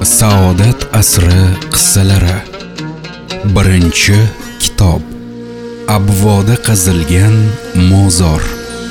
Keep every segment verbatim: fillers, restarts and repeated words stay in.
Saodat asri qissalari. Birinchi kitob. Abvoda qazilgan mozor.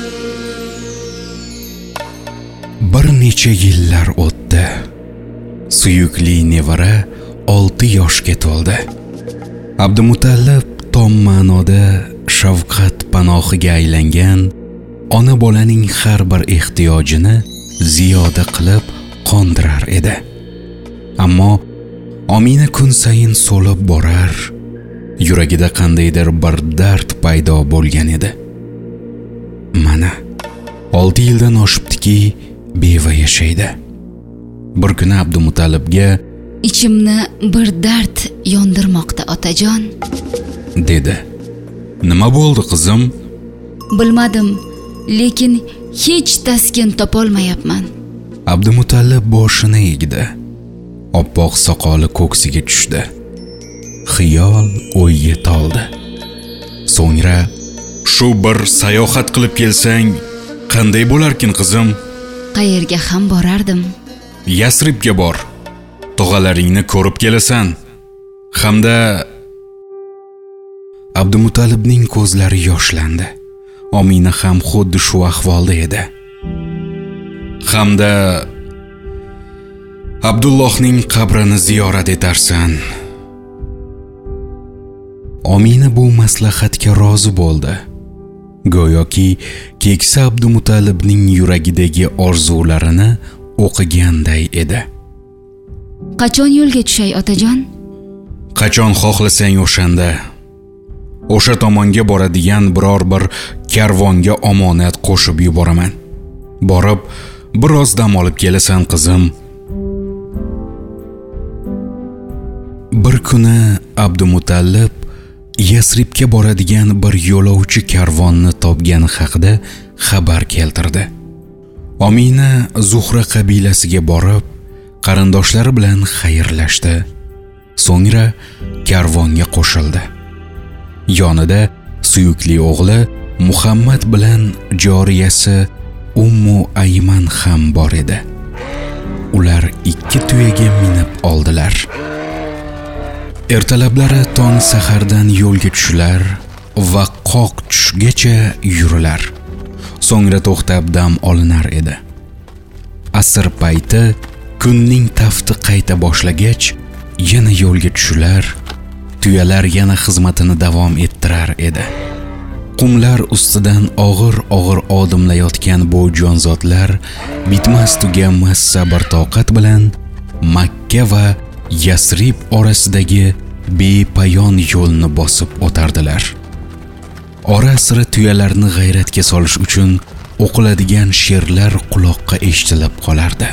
Bir necha yillar o'tdi. Suyukli nevara olti yoshga to'ldi. Abdumutallib tom ma'noda shafqat panohiga aylangan, ona bolaning har bir ehtiyojini ziyoda qilib qondirar edi. Ammo Omina kun sayin so'lib borar, yuragida qandaydir bir dard paydo bo'lgan edi. Mana olti yildan oshibdiki beva yashaydi. Bir kuni Abdumutallibga "Ichimni bir dard yondirmoqda otajon", dedi. "Nima bo'ldi qizim?" "Bilmadim, lekin hech taskin topolmayapman." Abdumutallib boshini egdi. Oppoq soqoli ko'ksiga tushdi. Xiyol o'yga toldi. So'ngra, "Shu bir sayohat qilib kelsang, qanday bo'larkin qizim?" "Qayerga ham borardim. Yasribga bor. Tog'alaringni ko'rib kelasan." Hamda Abdumutallibning ko'zlari yoshlandi. Omina ham xuddi shu ahvolda edi. Hamda Abdullohning qabrini ziyorat etarsan. Omina bu maslahatga rozi bo'ldi. Go'yoki keksa Abdumutallibning yuragidagi orzularini o'qiganday edi. "Qachon yo'lga tushay otajon?" "Qachon xohlasang o'shanda. O'sha tomonga boradigan biror bir karvonga omonat qo'shib yuboraman. Borib, biroz dam olib kelasan qizim." Bir kuni Abdumutallib Yasribga boradigan bir yo'lovchi karvonni topgani haqida xabar keltirdi. Omina Zuhra qabilasiga borib, qarindoshlari bilan xayrlashdi. So'ngra karvonga qo'shildi. Yonida suyukli o'g'li Muhammad bilan joriyasi Ummu Ayman ham bor edi. Ular ikki tuyaga minib oldilar. Ertalablari tong sahardan yo'lga tushilar va qoq tushgacha yurilar. So'ngra to'xtab dam olinar edi. Asr payti kunning tafti qayta boshlagach, yana yo'lga tushilar. Tuyalar yana xizmatini davom ettirar edi. Qumlar ustidan og'ir-og'ir odimlayotgan bu jonzotlar bitmas tuganmas sabr toqat bilan Makka va Yasrib orasidagi bepayon yo'lni bosib o'tardilar. Ora-sira tuyalarni g'ayratga solish uchun o'qiladigan she'rlar quloqqa eshitilib qolardi.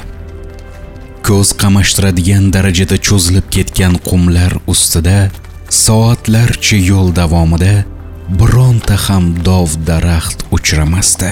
Ko'z qamashtiradigan darajada cho'zilib ketgan qumlar ustida soatlarcha yo'l davomida bironta ham dov daraxt uchramasdi.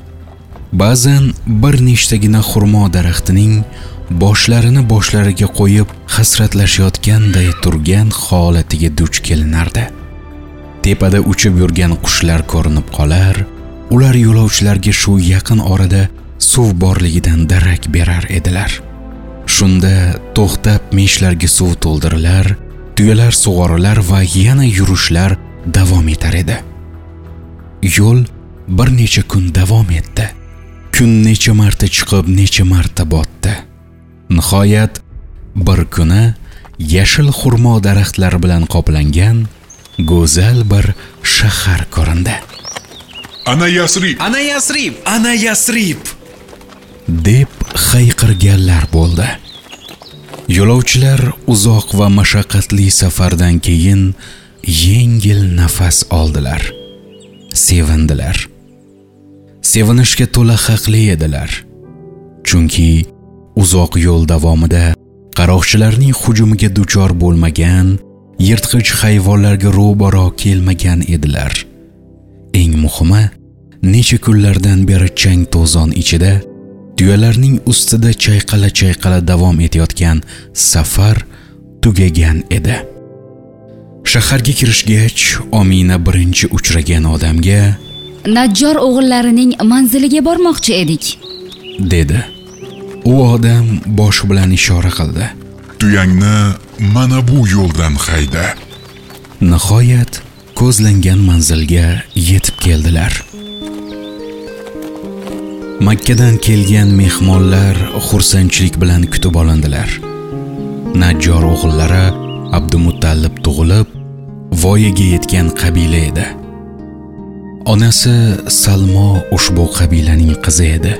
Ba'zan bir nechtagina xurmo daraxtining boshlarini boshlariga qo'yib hasratlashayotganday turgan holatiga duch kelinardi. Tepada uchib yurgan qushlar ko'rinib qolar, ular yo'lovchilarga shu yaqin orada suv borligidan darak berar edilar. Shunda to'xtab meshlarga suv to'ldirilar, tuyalar sug'orilar va yana yurishlar davom etar edi. Yo'l bir necha kun davom etdi. Kun necha marta chiqib, necha marta botdi. Nihoyat bir kuni yashil xurmo daraxtlari bilan qoplangan go'zal bir shahar ko'rindi. "Ana Yasrib! Ana Yasrib! Ana Yasrib!" deb hayqirganlar bo'ldi. Yo'lovchilar uzoq va mashaqqatli safardan keyin yengil nafas oldilar. Sevindilar. Sevinishga to'la haqli edilar. Chunki uzoq yo'l davomida qaroqchilarning hujumiga duchor bo'lmagan, yirtqich hayvonlarga ro'baro kelmagan edilar. Eng muhimi, necha kunlardan beri chang to'zon ichida tuyalarning ustida chayqala-chayqala davom etayotgan safar tugagan edi. Shaharga kirishgach, Omina birinchi uchragan odamga "Najjor o'g'illarining manziliga bormoqchi edik", dedi. U odam bosh bilan ishora qildi. tuyangni mana bu yo'ldan hayda. Nihoyat ko'zlangan manzilga yetib keldilar. Makkadan kelgan mehmonlar xursandchilik bilan kutib olindilar. Najjor o'g'illari Abdumuttalib tug'ilib, voyaga yetgan qabila edi. Onasi Salmo ushbu qabilaning qizi edi.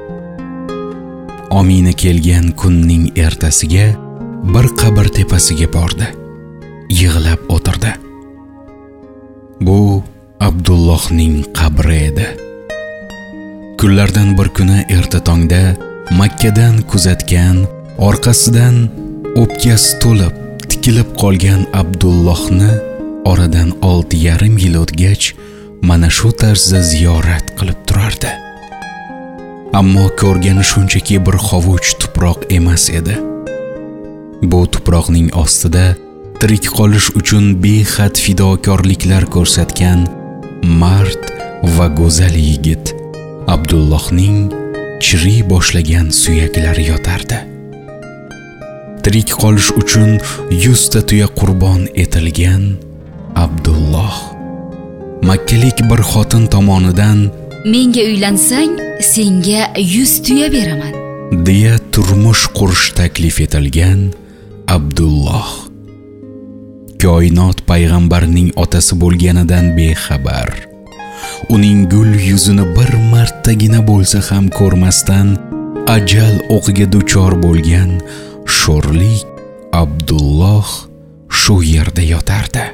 Omina kelgan kunning ertasiga bir qabr tepasiga bordi. Yig'lab o'tirdi. Bu Abdullohning qabri edi. Kunlardan bir kuni erta tongda Makkadan kuzatgan, orqasidan o'pkasi to'lib tikilib qolgan Abdullohni oradan olti yarim yil o'tgach mana shu tarzda ziyorat qilib turardi. Ammo ko'rgani shunchaki bir hovuch tuproq emas edi. Bu tuproqning ostida tirik qolish uchun behad fidokorliklar ko'rsatgan mard va go'zal yigit Abdullohning chiriy boshlagan suyaklari yotardi. Tirik qolish uchun yuzta tuya qurbon etilgan Abdulloh makkalik bir xotin tomonidan menga uylansang senga yuz tuya beraman deya turmush qurish taklif etilgan Abdulloh koinot payg'ambarining otasi bo'lganidan bexabar, uning gul yuzini bir martagina bo'lsa ham ko'rmasdan ajal o'qiga duchor bo'lgan sho'rlik Abdulloh shu yerda yotardi.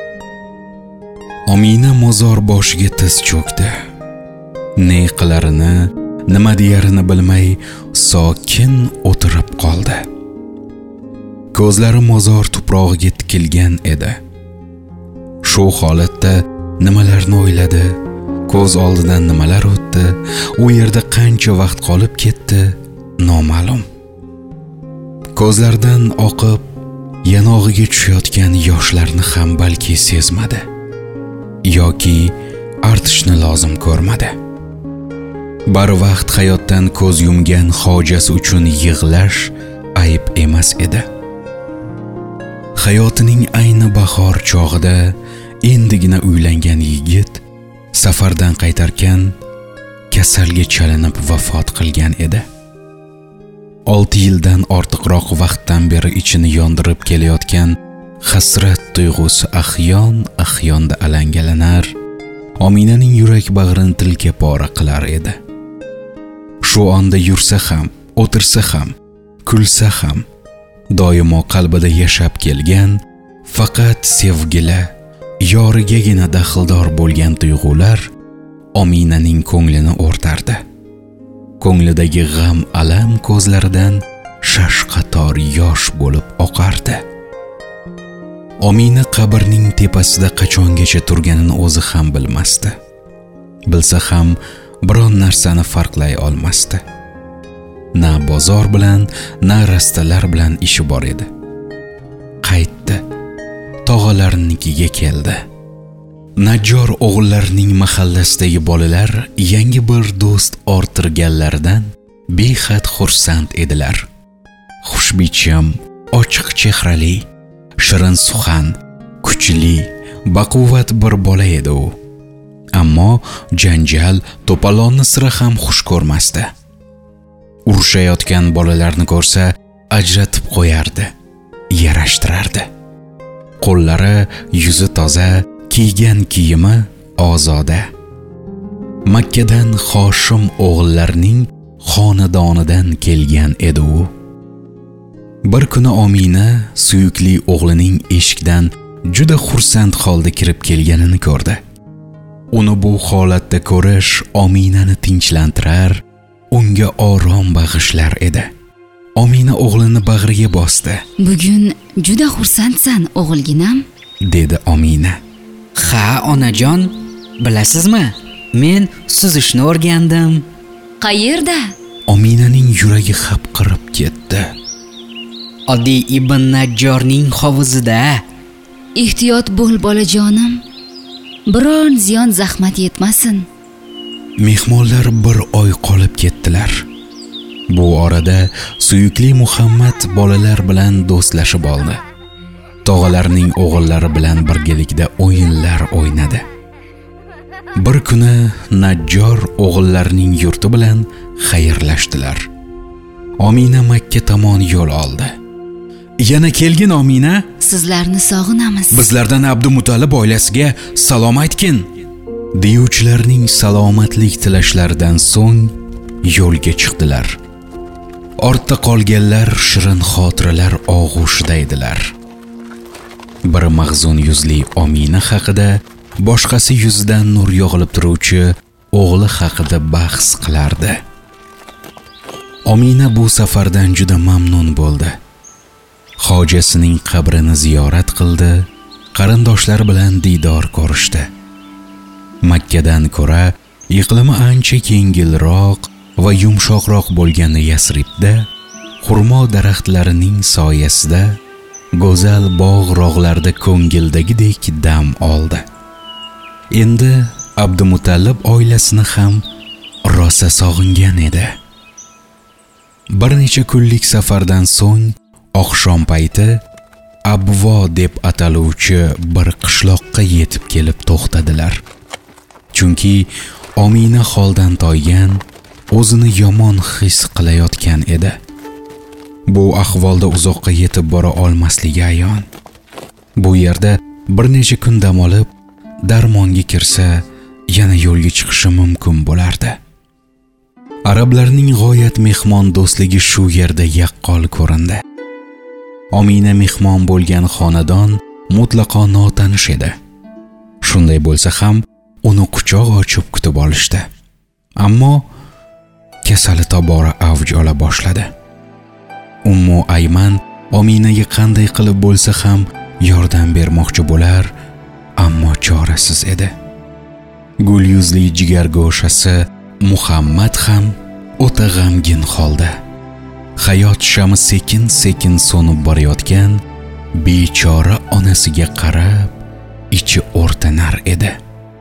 Omina mozor boshiga tiz cho'kdi. Ne qilarini, nima deyarini bilmay sokin o'tirib qoldi. Ko'zlari mozor tuprog'iga tikilgan edi. Shu holatda nimalarni o'yladi, ko'z oldidan nimalar o'tdi, u yerda qancha vaqt qolib ketdi, noma'lum. Ko'zlaridan oqib, yanog'iga tushayotgan yoshlarni ham balki sezmadi yoki artishni lozim ko'rmadi. Barvaqt hayotdan ko'z yumgan hojasi uchun yig'lash ayb emas edi. Hayotining ayni bahor chog'ida endigina uylangan yigit safardan qaytarkan kasalga chalinib vafot qilgan edi. olti yildan ortiqroq vaqtdan beri ichini yondirib kelayotgan hasrat tuyg'usi ahyon ahyonda alangalanar, Ominaning yurak bag'rini tilka pora qilar edi. Shu onda yursa ham, o'tirsa ham, kulsa ham, doimo qalbida yashab kelgan faqat sevgili, yorigagina daxldor bo'lgan tuyg'ular Ominaning ko'nglini o'rtardi. Ko'nglidagi g'am alam ko'zlaridan shashqator yosh bo'lib oqardi. Omina qabrning tepasida qachongacha turganini o'zi ham bilmasdi. Bilsa ham biron narsani farqlay olmasdi. Na bozor bilan, na rastalar bilan ishi bor edi. Qaytdi. Tog'alarinikiga keldi. Najjor o'g'illarining mahallasidagi bolalar yangi bir do'st orttirganlaridan behad xursand edilar. Xushbichim, ochiq chehrali, shirin suxan, kuchli, baquvvat bir bola edi u. Ammo janjal, to'polonni sira ham xush ko'rmasdi. Urushayotgan bolalarni ko'rsa, ajratib qo'yardi, yarashtirardi. Qo'llari, yuzi toza, kiygan kiyimi ozoda. Makkadan Hoshim o'g'illarining xonadonidan kelgan edi u. Bir kuni Omina suyukli o'g'lining eshikdan juda xursand holda kirib kelganini ko'rdi. Uni bu holatda ko'rish Ominani tinchlantirar, unga orom bag'ishlar edi. Omina o'g'lini bag'riga bosdi. Bugun juda xursandsan, o'g'ilginam, dedi Omina. Ha, onajon, bilasizmi? Men suzishni o'rgandim. Qayerda? Ominaning yuragi xapqirib ketdi. Oddiy ibn Najjorning hovuzida. Ehtiyot bo'l bolajonim. Biron ziyon zahmat yetmasin. Mehmonlar bir oy qolib ketdilar. Bu orada suyukli Muhammad bolalar bilan do'stlashib oldi. Tog'alarining o'g'illari bilan birgalikda o'yinlar o'ynadi. Bir kuni Najjor o'g'illarining yurti bilan xayrlashdilar. Omina Makka tomon yo'l oldi. Yana kelgin Omina, Sizlarni sog'inamiz. bizlardan Abdumutallib oilasiga salom aytgin. Deyuvchilarning salomatlik tilashlaridan so'ng yo'lga chiqdilar. Ortda qolganlar shirin xotiralar og'ushida edilar. Biri mag'zun yuzli Omina haqida, boshqasi yuzidan nur yog'ilib turuvchi o'g'li haqida bahs qilardi. Omina bu safardan juda mamnun bo'ldi. Hojasining qabrini ziyorat qildi, qarindoshlari bilan diydor ko'rishdi. Makkadan ko'ra iqlimi ancha yengilroq va yumshoqroq bo'lgan Yasribda xurmo daraxtlarining soyasida go'zal bog' rog'larda ko'ngildagidek dam oldi. Endi Abdumutallib oilasini ham rosa sog'ingan edi. Bir necha kunlik safardan so'ng oqshom payti Abvo deb ataluvchi bir qishloqqa yetib kelib to'xtadilar. Chunki Omina holdan toygan, o'zini yomon his qilayotgan edi. Bu ahvolda uzoqqa yetib bora olmasligi ayon. Bu yerda bir necha kun dam olib, darmonga kirsa, yana yo'lga chiqishi mumkin bo'lardi. Arablarning g'oyat mehmon do'stligi shu yerda yaqqol ko'rindi. Omina mehmon bo'lgan xonadon mutlaqo notanish edi. Shunday bo'lsa ham uni quchoq ochib kutib olishdi. Ammo kasali tobora avj ola boshladi. Ummu Ayman Ominaga qanday qilib bo'lsa ham yordam bermoqchi bo'lar, ammo chorasiz edi. Gul yuzli jigargo'shasi Muhammad ham o'ta g'amgin holda. Hayot shami sekin-sekin so'nib borayotgan bechora onasiga qarab, ichi o'rtanar edi.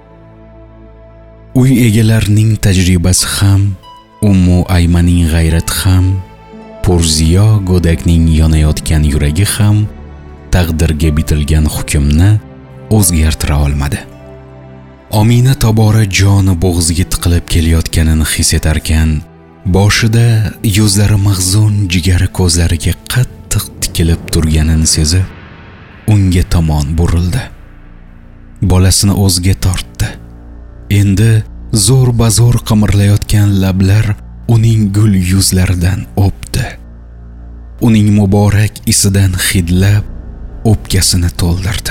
Uy egalarining tajribasi ham, Ummu Aymaning g'ayrati ham, Purziyo go'dakning yonayotgan yuragi ham taqdirga bitilgan hukmni o'zgartira olmadi. Omina tobora joni bo'g'ziga tiqilib kelayotganini his etarkan, boshida yuzlari mag'zun jigari ko'zlariga qattiq tikilib turganini sezib, unga tomon burildi. Bolasini o'ziga tortdi. Endi zo'r bazo'r qimirlayotgan lablar uning gul yuzlaridan o'pdi. Uning muborak isidan hidlab o'pkasini to'ldirdi.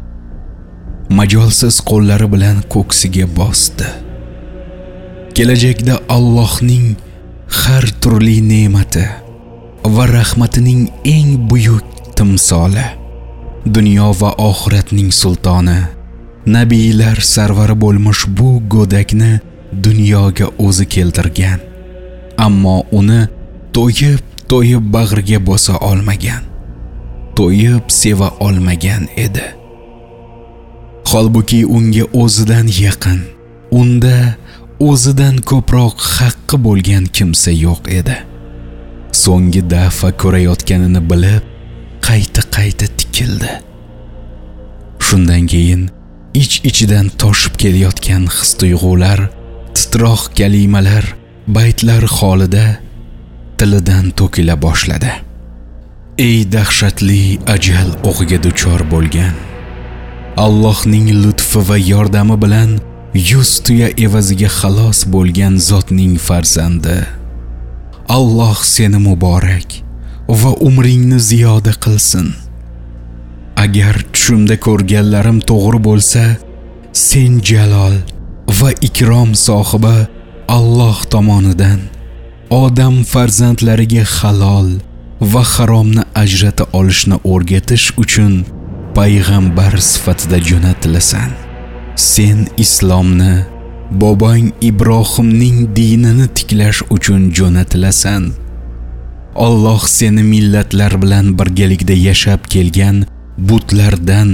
Majolsiz qo'llari bilan ko'ksiga bosdi. Kelajakda Allohning har turli ne'mati va rahmatining eng buyuk timsoli, dunyo va oxiratning sultoni, nabiylar sarvari bo'lmish bu go'dakni dunyoga o'zi keltirgan, ammo uni to'yib to'yib bag'riga bosa olmagan, to'yib seva olmagan edi. Holbuki unga o'zidan yaqin, unda o'zidan ko'proq haqqi bo'lgan kimsa yo'q edi. So'nggi dafa ko'rayotganini bilib, qayta-qayta tikildi. Shundan keyin ich-ichidan toshib kelayotgan his-tuyg'ular, titroq kalimalar, baytlar holida tilidan to'kila boshladi. Ey dahshatli ajal o'qiga duchor bo'lgan, Allohning lutfi va yordami bilan yuz tuya evaziga xalos bo'lgan zotning farzandi. Alloh seni muborak va umringni ziyoda qilsin. Agar tushimda ko'rganlarim to'g'ri bo'lsa, sen jalol va ikrom sohibi Alloh tomonidan odam farzandlariga halol va haromni ajrata olishni o'rgatish uchun payg'ambar sifatida jo'natilasan. Sen islomni, bobong Ibrohimning dinini tiklash uchun jo'natilasan. Alloh seni millatlar bilan birgalikda yashab kelgan butlardan,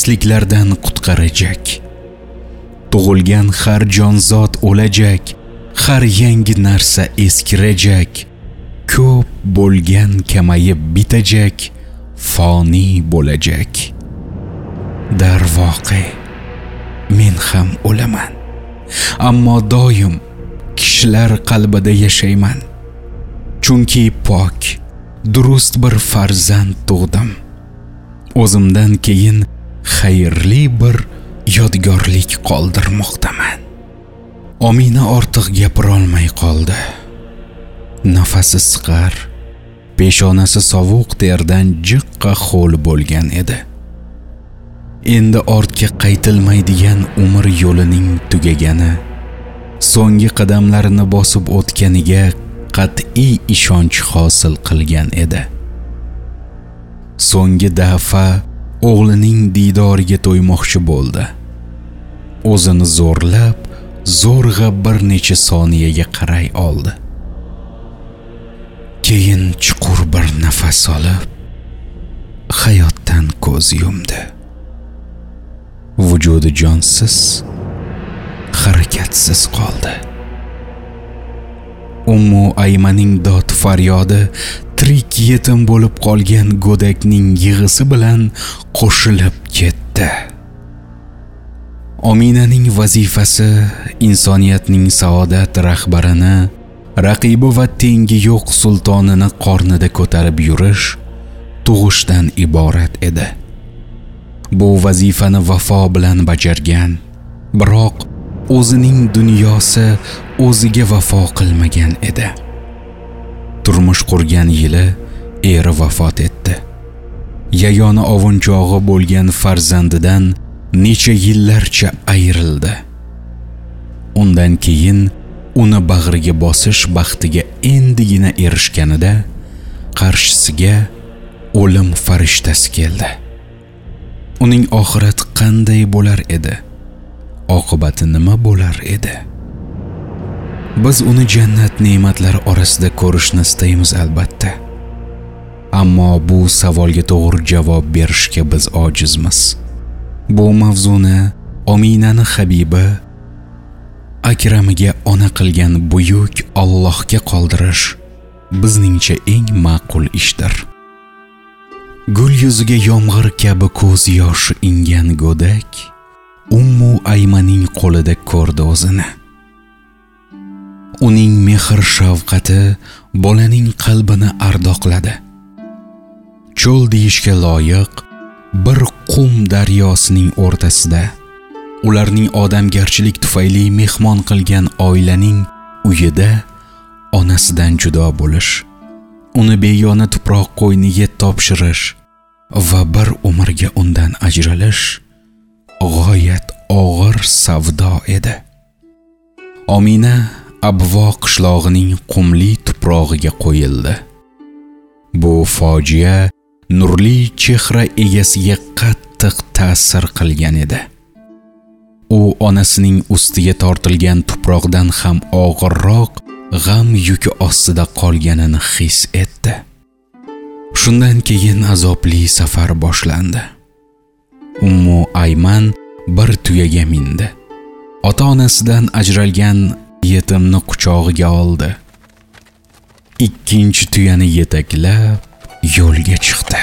butparastliklardan qutqarajak. Tug'ilgan har jonzot o'lajak har yangi narsa eskirajak, ko'p bo'lgan kamayib bitajak, foniy bo'lajak. Darvoqe, men ham o'laman, ammo doim kishilar qalbida yashayman. Chunki pok, durust bir farzand tug'dim. O'zimdan keyin xayrli bir yodgorlik qoldirmoqdaman. Omina ortiq gapira olmay qoldi. Nafasi siqar, peshonasi sovuq terdan jiqqa ho'l bo'lgan edi. Endi ortga qaytilmaydigan umr yo'lining tugagani, so'nggi qadamlarini bosib o'tganiga qat'iy ishonch hosil qilgan edi. So'nggi dafa o'g'lining diydoriga to'ymoqchi bo'ldi. O'zini zo'rlab, zo'rg'a bir necha soniyaga qaray oldi. Keyin chuqur bir nafas olib, hayotdan ko'z yumdi. Vujudi jonsiz, harakatsiz qoldi. Ummu Aymaning dod faryodi tirik yetim bo'lib qolgan go'dakning yig'isi bilan qo'shilib ketdi. Ominaning vazifasi insoniyatning saodat rahbarini, raqibi va tengi yo'q sultonini qornida ko'tarib yurish, tug'ishdan iborat edi. Bu vazifani vafo bilan bajargan, biroq o'zining dunyosi o'ziga vafo qilmagan edi. Turmush qurgan yili eri vafot etdi. Yagona ovunchog'i bo'lgan farzandidan necha yillarcha ayrildi. Undan keyin uni bag'riga bosish baxtiga endigina erishganida qarshisiga o'lim farishtasi keldi. Uning oxirati qanday bo'lar edi? Oqibati nima bo'lar edi? Biz uni jannat ne'matlari orasida ko'rishni istaymiz albatta. Ammo bu savolga to'g'ri javob berishga biz ojizmiz. Bu mavzuni Ominani habibi akramiga ona qilgan buyuk Allohga qoldirish bizningcha eng ma'qul ishdir. Gul yuziga yomg'ir kabi ko'z yoshi ingan go'dak Ummu Aymaning qo'lida ko'rdi o'zini. Uning mehr shafqati bolaning qalbini ardoqladi. Cho'l deyishga loyiq bir qum daryosining o'rtasida ularning odamgarchilik tufayli mehmon qilgan oilaning uyida onasidan judo bo'lish, uni begona tuproq qo'yniga topshirish va bir umrga undan ajralish g'oyat og'ir savdo edi. Omina Abvo qishlog'ining qumli tuprog'iga qo'yildi. Bu fojia nurli chehra egasiga qattiq ta'sir qilgan edi. U onasining ustiga tortilgan tuproqdan ham og'irroq g'am yuki ostida qolganini his etdi. Shundan keyin azobli safar boshlandi. Ummu Ayman bir tuyaga mindi. Ota-onasidan ajralgan yetimni quchog'iga oldi. Ikkinchi tuyani yetaklab yo'lga chiqdi.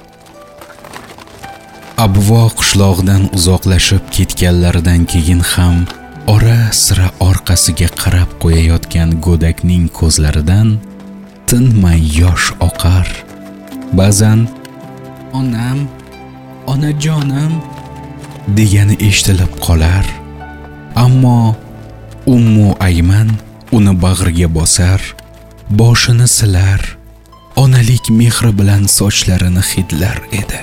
Abvo qishlog'idan uzoqlashib ketganlaridan keyin ham ora-sira orqasiga qarab qo'yayotgan go'dakning ko'zlaridan tinmay yosh oqar. Ba'zan onam, onajonim degani eshitilib qolar. Ammo Ummu Ayman uni bag'riga bosar, boshini silar, onalik mehri bilan sochlarini hidlar edi.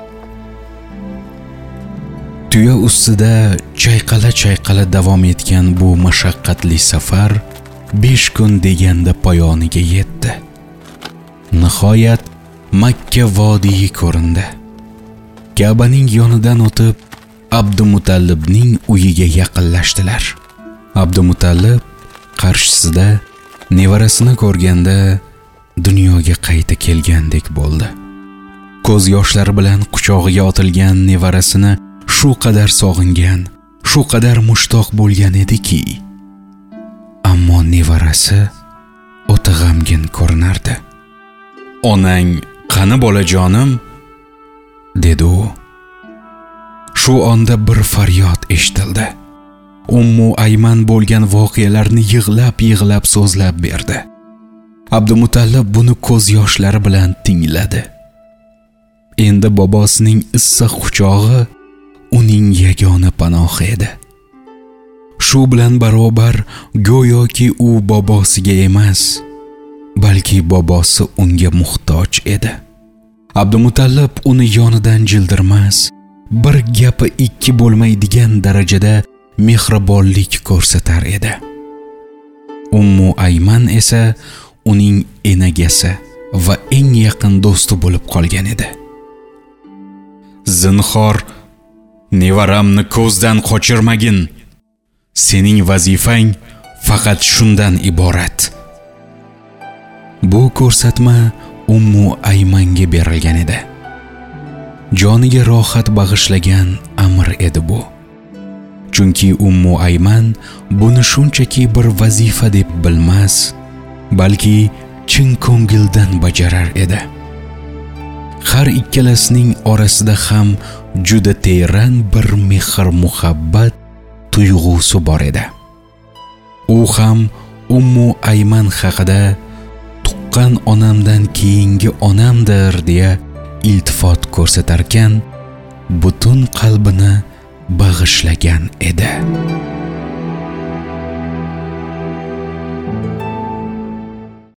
Tuya ustida chayqala-chayqala davom etgan bu mashaqqatli safar besh kun deganda poyoniga yetdi. Nihoyat Makka vodiyi ko'rindi. Ka'baning yonidan o'tib Abdumutallibning uyiga yaqinlashdilar. Abdumutallib qarshisida nevarasini ko'rganda dunyoga qayta kelgandek bo'ldi. Ko'z yoshlari bilan quchog'iga otilgan nevarasini shu qadar sog'ingan, shu qadar mushtoq bo'lgan ediki, ammo nevarasi o'ta g'amgin ko'rinardi. "Onang qani bolajonim?" dedi u. Shu onda bir faryod eshitildi. Ummu Ayman bo'lgan voqealarni yig'lab-yig'lab so'zlab berdi. Abdumutallib buni ko'z yoshlari bilan tingladi. Endi bobosining issiq quchog'i uning yagona panohi edi. Shu bilan barobar go'yoki u bobosiga emas, balki bobosi unga muhtoj edi. Abdumutallib uni yonidan jildirmas, bir gapi ikki bo'lmaydigan darajada mehribonlik ko'rsatar edi. Ummu Ayman esa uning enagasi va eng yaqin do'sti bo'lib qolgan edi. "Zinhor, nevaramni ko'zdan qochirmagin. Sening vazifang faqat shundan iborat." Bu ko'rsatma Ummu Aymanga berilgan edi. Joniga rohat bag'ishlagan amr edi bu. Chunki Ummu Ayman buni shunchaki bir vazifa deb bilmas, balki chin ko'ngildan bajarar edi. Har ikkalasining orasida ham juda teran bir mehr muhabbat tuyg'usi bor edi. U ham Ummu Ayman haqida tuqqan onamdan keyingi onamdir deya iltifot ko'rsatarkan, butun qalbini bag'ishlagan edi.